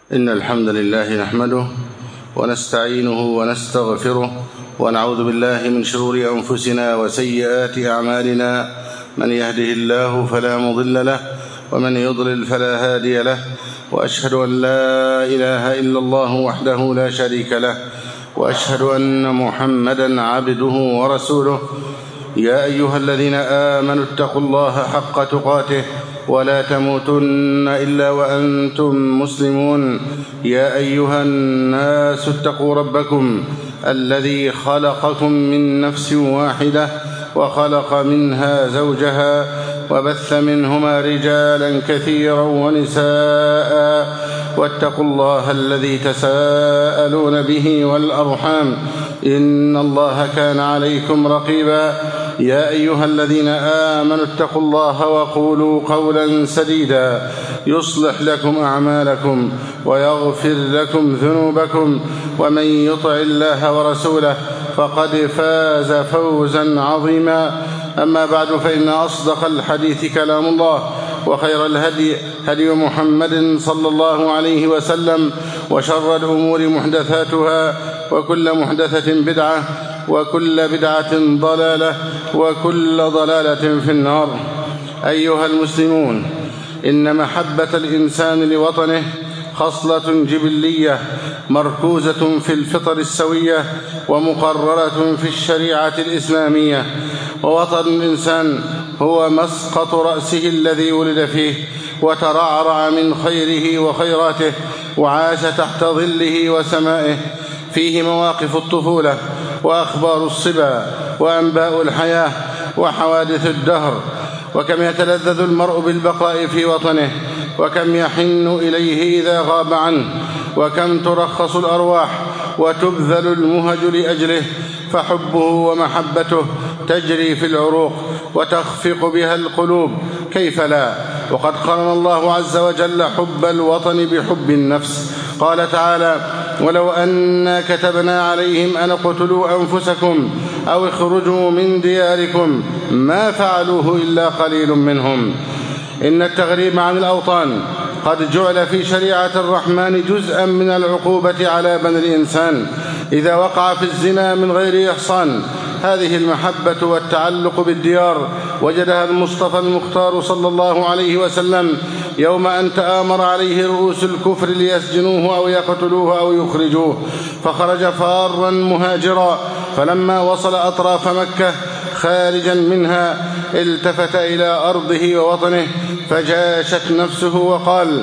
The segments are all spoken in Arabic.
إن الحمد لله نحمده ونستعينه ونستغفره ونعوذ بالله من شرور أنفسنا وسيئات أعمالنا. من يهده الله فلا مضل له ومن يضلل فلا هادي له، وأشهد أن لا إله إلا الله وحده لا شريك له، وأشهد أن محمدا عبده ورسوله. يا أيها الذين آمنوا اتقوا الله حق تقاته ولا تموتن إلا وأنتم مسلمون. يا أيها الناس اتقوا ربكم الذي خلقكم من نفس واحدة وخلق منها زوجها وبث منهما رجالا كثيرا ونساء، واتقوا الله الذي تساءلون به والأرحام إن الله كان عليكم رقيبا. يا أيها الذين آمنوا اتقوا الله وقولوا قولا سديدا يصلح لكم أعمالكم ويغفر لكم ذنوبكم، ومن يطع الله ورسوله فقد فاز فوزا عظيما. أما بعد، فإن أصدق الحديث كلام الله، وخير الهدي هدي محمد صلى الله عليه وسلم، وشر الأمور محدثاتها، وكل محدثة بدعة، وكل بدعة ضلالة، وكل ضلالة في النار. أيها المسلمون، إن محبة الإنسان لوطنه خصلة جبلية مركوزة في الفطر السوية ومقررة في الشريعة الإسلامية. ووطن الإنسان هو مسقط رأسه الذي ولد فيه وترعرع من خيره وخيراته وعاش تحت ظله وسمائه. فيه مواقف الطفولة وأخبار الصبا وأنباء الحياة وحوادث الدهر. وكم يتلذذ المرء بالبقاء في وطنه، وكم يحن إليه إذا غاب عنه، وكم ترخص الأرواح وتبذل المهج لأجله، فحبه ومحبته تجري في العروق وتخفق بها القلوب. كيف لا؟ وقد قرن الله عز وجل حب الوطن بحب النفس. قال تعالى: ولو أنا كتبنا عليهم أن اقتلوا أنفسكم أو اخرجوا من دياركم ما فعلوه إلا قليل منهم. إن التغريب عن الأوطان قد جعل في شريعة الرحمن جزءا من العقوبة على بني الإنسان إذا وقع في الزنا من غير إحصان. هذه المحبة والتعلق بالديار وجدها المصطفى المختار صلى الله عليه وسلم يوم أن تآمر عليه رؤوس الكفر ليسجنوه أو يقتلوه أو يخرجوه، فخرج فارا مهاجرا، فلما وصل أطراف مكة خارجا منها التفت إلى أرضه ووطنه فجاشت نفسه وقال: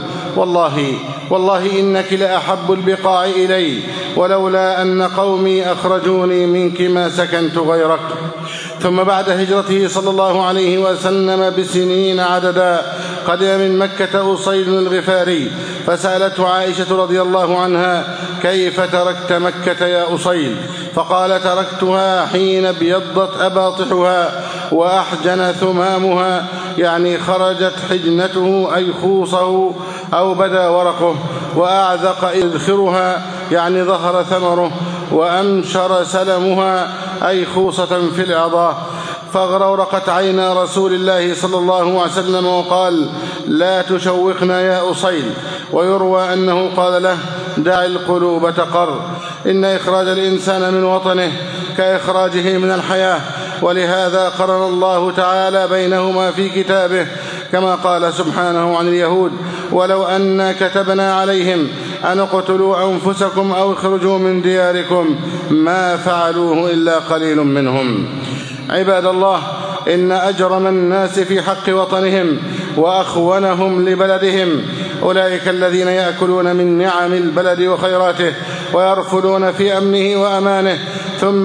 والله إنك لأحب البقاع إلي، ولولا أن قومي أخرجوني منك ما سكنت غيرك. ثم بعد هجرته صلى الله عليه وسلم بسنين عددا قدم من مكة أصيل الغفاري، فسألته عائشة رضي الله عنها: كيف تركت مكة يا أصيل؟ فقال: تركتها حين ابيضت أباطحها وأحجن ثمامها، يعني خرجت حجنته أي خوصه أو بدا ورقه، وأعذق إذخرها يعني ظهر ثمره، وأمشر سلمها أي خوصة في الأعضاء. فاغرورقت عينا رسول الله صلى الله عليه وسلم وقال: لا تشوقنا يا أصيل. ويروى أنه قال له: دع القلوب تقر. إن إخراج الإنسان من وطنه كإخراجه من الحياة، ولهذا قرن الله تعالى بينهما في كتابه، كما قال سبحانه عن اليهود: ولو أنا كتبنا عليهم أن اقتلوا أنفسكم أو اخرجوا من دياركم ما فعلوه إلا قليل منهم. عباد الله، إن أجرم الناس في حق وطنهم وأخونهم لبلدهم أولئك الذين يأكلون من نعم البلد وخيراته ويرفلون في أمنه وأمانه، ثم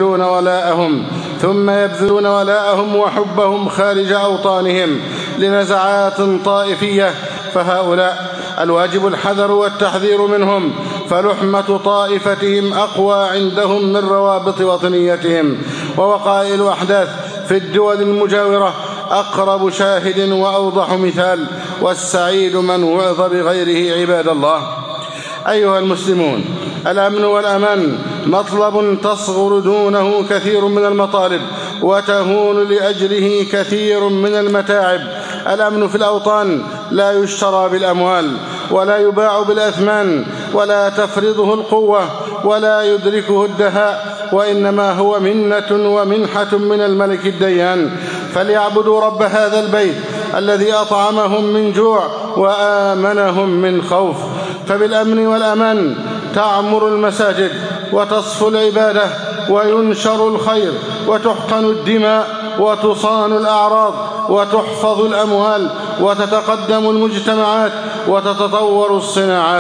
يبذلون ولاءهم وحبهم خارج أوطانهم لنزعات طائفية. فهؤلاء الواجب الحذر والتحذير منهم، فلحمة طائفتهم أقوى عندهم من روابط وطنيتهم. ووقائع الأحداث في الدول المجاورة أقرب شاهد وأوضح مثال، والسعيد من وعظ بغيره. عباد الله، أيها المسلمون، الأمن والأمان مطلب تصغر دونه كثير من المطالب وتهون لأجله كثير من المتاعب. الأمن في الأوطان لا يشترى بالأموال، ولا يباع بالأثمان، ولا تفرضه القوة، ولا يدركه الدهاء، وإنما هو منة ومنحة من الملك الديان. فليعبدوا رب هذا البيت الذي أطعمهم من جوع وآمنهم من خوف. فبالأمن والأمان تعمر المساجد وتصفو العبادة وينشر الخير وتحقن الدماء وتصان الأعراض وتحفظ الأموال وتتقدم المجتمعات وتتطور الصناعات.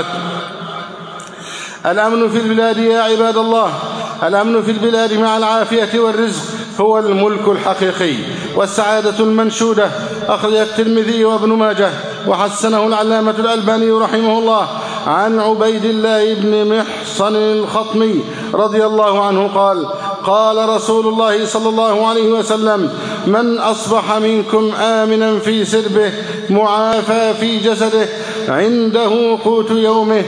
الأمن في البلاد يا عباد الله، الأمن في البلاد مع العافية والرزق هو الملك الحقيقي والسعادة المنشودة. أخرج الترمذي وابن ماجه وحسنه العلامة الألباني رحمه الله عن عبيد الله بن محصن الخطمي رضي الله عنه قال: قال رسول الله صلى الله عليه وسلم: من أصبح منكم آمنا في سربه معافى في جسده عنده قوت يومه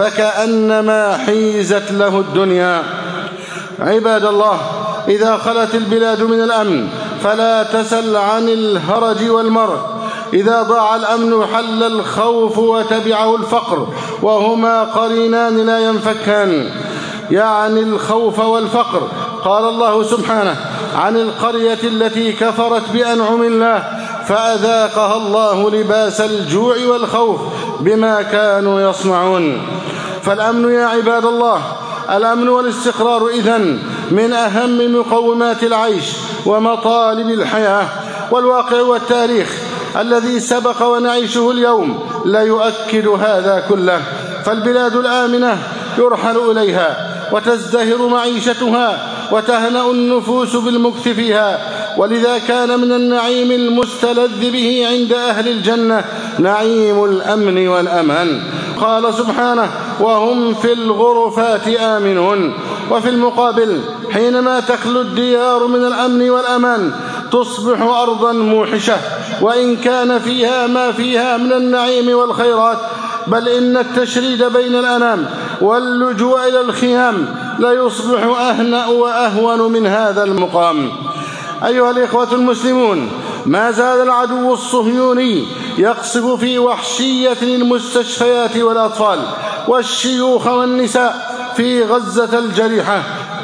فكأنما حيزت له الدنيا. عباد الله، إذا خلت البلاد من الأمن فلا تسل عن الهرج والمرج. إذا ضاع الأمن حل الخوف وتبعه الفقر، وهما قرينان لا ينفكان، يعني الخوف والفقر. قال الله سبحانه عن القرية التي كفرت بأنعم الله فأذاقها الله لباس الجوع والخوف بما كانوا يصنعون. فالأمن يا عباد الله، الأمن والاستقرار إذن من أهم مقومات العيش ومطالب الحياة. والواقع والتاريخ الذي سبق ونعيشه اليوم لا يؤكد هذا كله. فالبلاد الآمنة يرحل إليها وتزدهر معيشتها وتهنأ النفوس بالمكث فيها، ولذا كان من النعيم المستلذ به عند أهل الجنة نعيم الأمن والأمان. قال سبحانه: وهم في الغرفات آمنون. وفي المقابل حينما تخلو الديار من الأمن والأمان تصبح أرضا موحشة، وإن كان فيها ما فيها من النعيم والخيرات، بل إن التشريد بين الأنام واللجوء إلى الخيام لا يصبح أهنأ وأهون من هذا المقام. أيها الإخوة المسلمون، ما زال العدو الصهيوني يقصف في وحشية المستشفيات والأطفال والشيوخ والنساء في غزة الجريحة.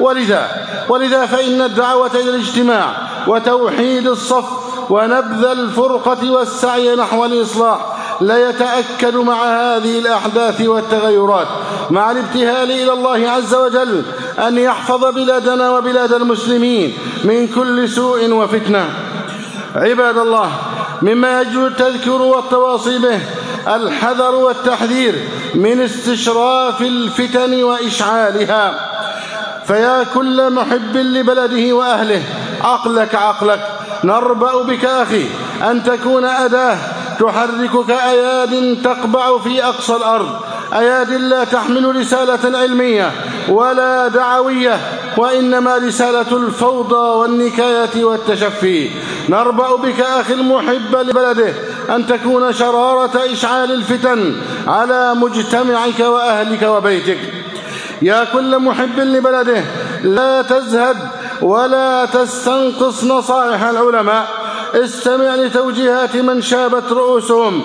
ولذا فإن الدعوة إلى الاجتماع وتوحيد الصف ونبذ الفرقة والسعي نحو الإصلاح لا يتأكد مع هذه الأحداث والتغيرات، مع الابتهال إلى الله عز وجل أن يحفظ بلادنا وبلاد المسلمين من كل سوء وفتنة. عباد الله، مما يجب التذكر والتواصي به الحذر والتحذير من استشراف الفتن وإشعالها. فيا كل محب لبلده وأهله، عقلك نربأ بك أخي أن تكون أداة تحركك أياد تقبع في أقصى الأرض، أياد لا تحمل رسالة علمية ولا دعوية، وإنما رسالة الفوضى والنكاية والتشفي. نربأ بك أخي المحب لبلده أن تكون شرارة إشعال الفتن على مجتمعك وأهلك وبيتك. يا كل محب لبلده، لا تزهد ولا تستنقص نصائح العلماء. استمع لتوجيهات من شابت رؤوسهم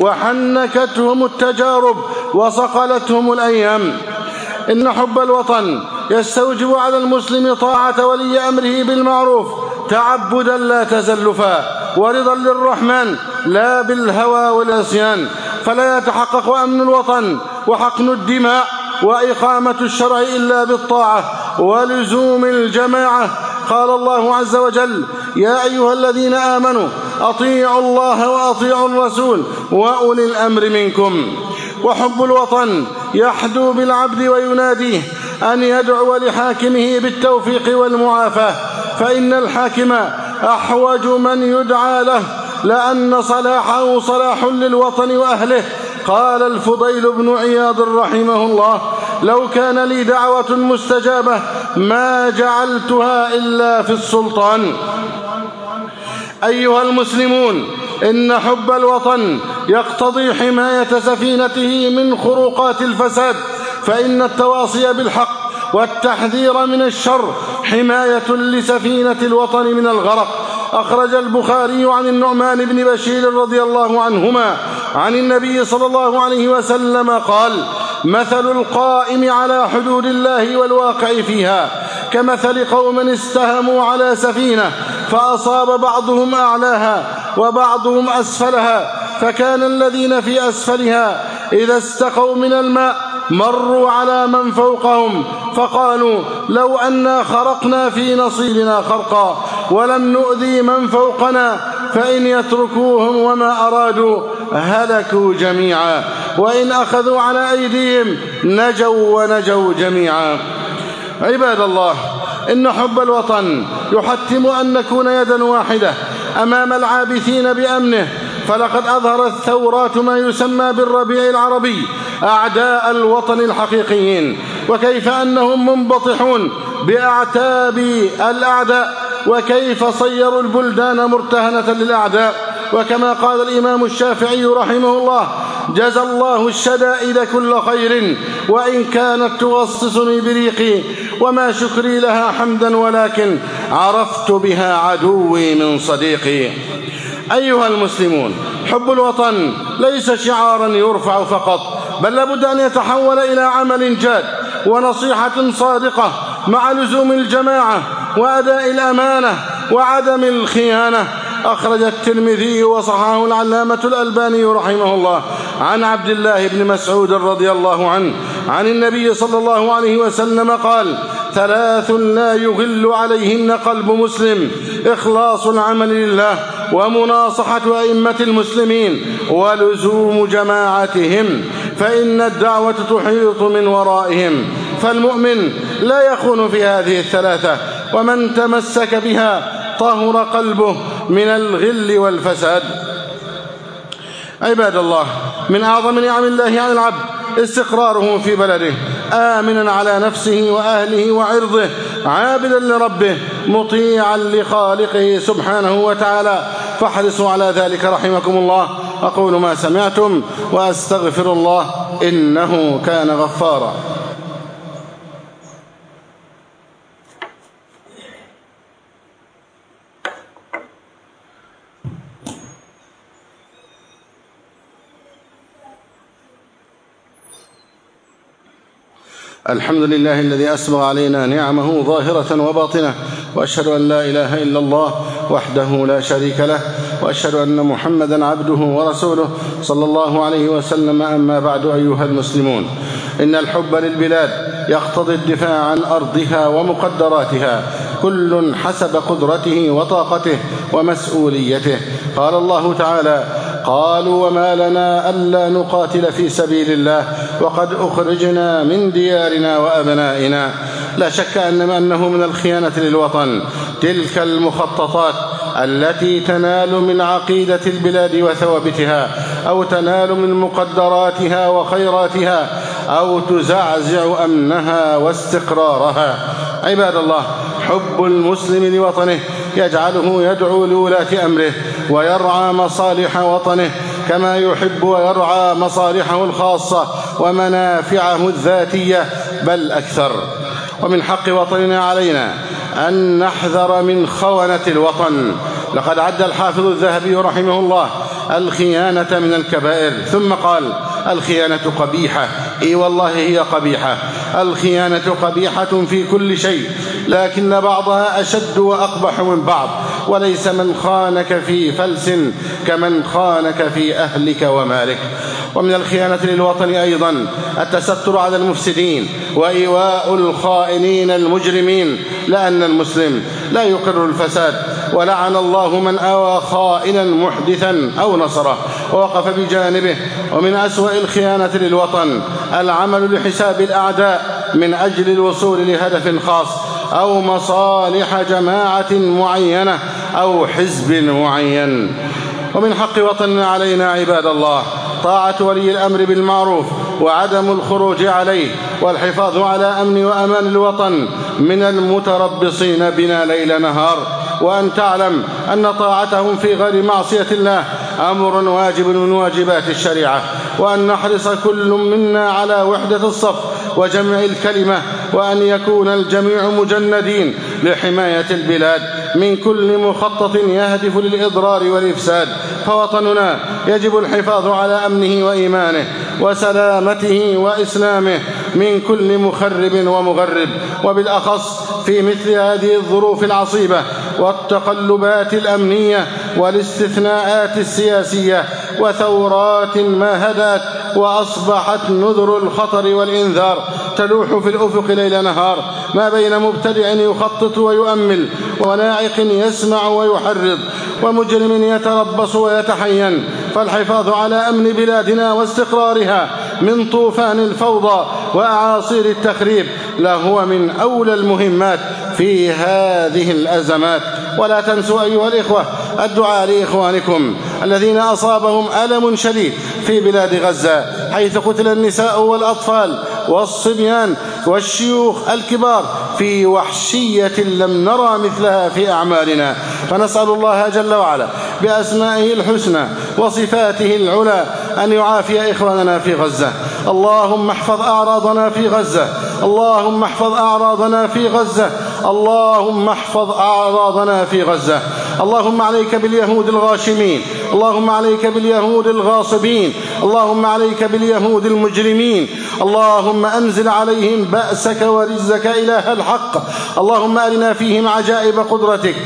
وحنكتهم التجارب وصقلتهم الأيام. إن حب الوطن يستوجب على المسلم طاعة ولي أمره بالمعروف تعبدا لا تزلفا، ورضا للرحمن لا بالهوى والعصيان. فلا يتحقق أمن الوطن وحقن الدماء وإقامة الشرع إلا بالطاعة ولزوم الجماعة. قال الله عز وجل: يا أيها الذين آمنوا أطيعوا الله وأطيعوا الرسول وأولي الأمر منكم. وحب الوطن يحدو بالعبد ويناديه أن يدعو لحاكمه بالتوفيق والمعافاة، فإن الحاكم أحوج من يدعى له، لأن صلاحه صلاح للوطن وأهله. قال الفضيل بن عياض رحمه الله: لو كان لي دعوة مستجابة ما جعلتها إلا في السلطان. أيها المسلمون، إن حب الوطن يقتضي حماية سفينته من خروقات الفساد، فإن التواصي بالحق والتحذير من الشر حماية لسفينة الوطن من الغرق. أخرج البخاري عن النعمان بن بشير رضي الله عنهما عن النبي صلى الله عليه وسلم قال: مثل القائم على حدود الله والواقع فيها كمثل قوم استهموا على سفينة فأصاب بعضهم أعلاها وبعضهم أسفلها، فكان الذين في أسفلها إذا استقوا من الماء مروا على من فوقهم فقالوا: لو أنا خرقنا في نصيبنا خرقا ولم نؤذي من فوقنا، فإن يتركوهم وما أرادوا هلكوا جميعا، وإن أخذوا على أيديهم نجوا ونجوا جميعا. عباد الله، إن حب الوطن يحتم أن نكون يدا واحدة أمام العابثين بأمنه، فلقد أظهرت الثورات ما يسمى بالربيع العربي أعداء الوطن الحقيقيين، وكيف أنهم منبطحون بأعتاب الأعداء، وكيف صيروا البلدان مرتهنة للأعداء. وكما قال الإمام الشافعي رحمه الله: جزى الله الشدائد كل خير وإن كانت توصصني بريقي، وما شكري لها حمدا ولكن عرفت بها عدوي من صديقي. أيها المسلمون، حب الوطن ليس شعارا يرفع فقط، بل لابد أن يتحول إلى عمل جاد ونصيحة صادقة مع لزوم الجماعة وأداء الأمانة وعدم الخيانة. أخرج الترمذي وصححه العلامة الألباني رحمه الله عن عبد الله بن مسعود رضي الله عنه عن النبي صلى الله عليه وسلم قال: 3 لا يغل عليهن قلب مسلم: إخلاص العمل لله، ومناصحة أئمة المسلمين، ولزوم جماعتهم، فإن الدعوة تحيط من ورائهم. فالمؤمن لا يخون في هذه ال3، ومن تمسك بها طهر قلبه من الغل والفساد. عباد الله، من أعظم نعم الله على العبد استقراره في بلده، آمنا على نفسه وأهله وعرضه، عابدا لربه، مطيعا لخالقه سبحانه وتعالى، فاحرصوا على ذلك رحمكم الله. أقول ما سمعتم وأستغفر الله إنه كان غفارا. الحمد لله الذي أسبغ علينا نعمه ظاهرة وباطنة، وأشهد أن لا إله إلا الله وحده لا شريك له، وأشهد أن محمدا عبده ورسوله صلى الله عليه وسلم. أما بعد، أيها المسلمون، إن الحب للبلاد يقتضي الدفاع عن أرضها ومقدراتها، كل حسب قدرته وطاقته ومسؤوليته. قال الله تعالى: قالوا وما لنا ألا نقاتل في سبيل الله وقد أخرجنا من ديارنا وأبنائنا. لا شك أنه من الخيانة للوطن تلك المخططات التي تنال من عقيدة البلاد وثوابتها، أو تنال من مقدراتها وخيراتها، أو تزعزع أمنها واستقرارها. عباد الله، حب المسلم لوطنه يجعله يدعو لولاة أمره ويرعى مصالح وطنه كما يحب ويرعى مصالحه الخاصة ومنافعه الذاتية بل أكثر. ومن حق وطننا علينا أن نحذر من خونة الوطن. لقد عد الحافظ الذهبي رحمه الله الخيانة من الكبائر، ثم قال: الخيانة قبيحة. إي والله هي قبيحة. الخيانة قبيحة في كل شيء، لكن بعضها أشد وأقبح من بعض، وليس من خانك في فلس كمن خانك في أهلك ومالك. ومن الخيانة للوطن أيضا التستر على المفسدين وإيواء الخائنين المجرمين، لأن المسلم لا يقر الفساد، ولعن الله من آوى خائنا محدثا أو نصره ووقف بجانبه. ومن أسوأ الخيانة للوطن العمل لحساب الأعداء من أجل الوصول لهدف خاص أو مصالح جماعة معينة أو حزب معين. ومن حق وطننا علينا عباد الله طاعة ولي الأمر بالمعروف وعدم الخروج عليه، والحفاظ على أمن وأمان الوطن من المتربصين بنا ليل نهار. وأن تعلم أن طاعتهم في غير معصية الله أمر واجب من واجبات الشريعة، وأن نحرص كل منا على وحدة الصف وجمع الكلمة وأن يكون الجميع مجندين لحماية البلاد من كل مخطط يهدف للإضرار والإفساد. فوطننا يجب الحفاظ على أمنه وإيمانه وسلامته وإسلامه من كل مخرب ومغرب، وبالأخص في مثل هذه الظروف العصيبة والتقلبات الأمنية والاستثناءات السياسية وثورات ما هدأت وأصبحت نذر الخطر والإنذار تلوح في الأفق ليل نهار، ما بين مبتدع يخطط ويؤمل وناعق يسمع ويحرض ومجرم يتربص ويتحين. فالحفاظ على أمن بلادنا واستقرارها من طوفان الفوضى وأعاصير التخريب لهو من أولى المهمات في هذه الأزمات. ولا تنسوا أيها الإخوة الدعاء لإخوانكم الذين أصابهم ألم شديد في بلاد غزة، حيث قتل النساء والأطفال والصبيان والشيوخ الكبار في وحشية لم نرى مثلها في أعمالنا. فنسأل الله جل وعلا بأسمائه الحسنى وصفاته العلى أن يعافي إخواننا في غزة. اللهم احفظ أعراضنا في غزة، اللهم احفظ أعراضنا في غزة، اللهم احفظ أعراضنا في غزة. اللهم عليك باليهود الغاشمين، اللهم عليك باليهود الغاصبين، اللهم عليك باليهود المجرمين، اللهم أنزل عليهم بأسك ورزك إله الحق. اللهم أرنا فيهم عجائب قدرتك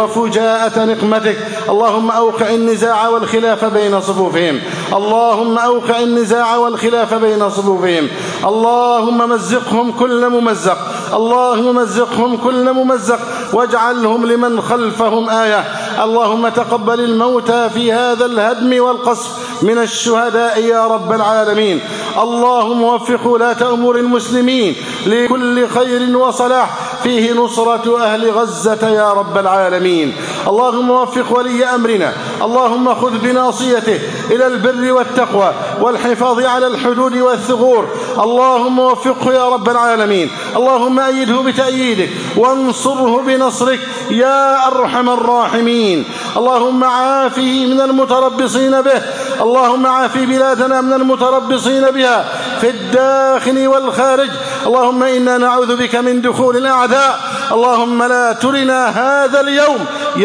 وفجاءة نقمتك. اللهم أوقع النزاع والخلاف بين صفوفهم، اللهم أوقع النزاع والخلاف بين صفوفهم. اللهم مزقهم كل ممزق، اللهم مزقهم كل ممزق واجعلهم لمن خلفهم آية. اللهم تقبل الموتى في هذا الهدم والقصف من الشهداء يا رب العالمين. اللهم وفق ولاة أمور المسلمين لكل خير وصلاح فيه نصرة أهل غزة يا رب العالمين. اللهم وفق ولي أمرنا، اللهم خذ بناصيته إلى البر والتقوى والحفاظ على الحدود والثغور. اللهم وفقه يا رب العالمين. اللهم أيده بتأييدك وانصره بنصرك يا أرحم الراحمين. اللهم عافه من المتربصين به، اللهم عافي بلادنا من المتربصين بها في الداخل والخارج. اللهم إنا نعوذ بك من دخول الأعداء. اللهم لا ترنا هذا اليوم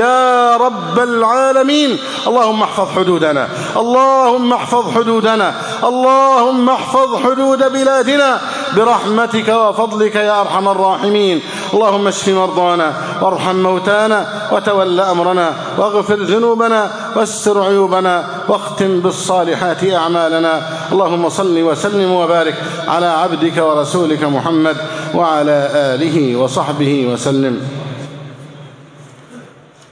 يا رب العالمين. اللهم احفظ حدودنا، اللهم احفظ حدودنا، اللهم احفظ حدود بلادنا برحمتك وفضلك يا أرحم الراحمين. اللهم اشف مرضانا وارحم موتانا وتول أمرنا واغفر ذنوبنا واستر عيوبنا واختم بالصالحات أعمالنا. اللهم صل وسلم وبارك على عبدك ورسولك محمد وعلى آله وصحبه وسلم.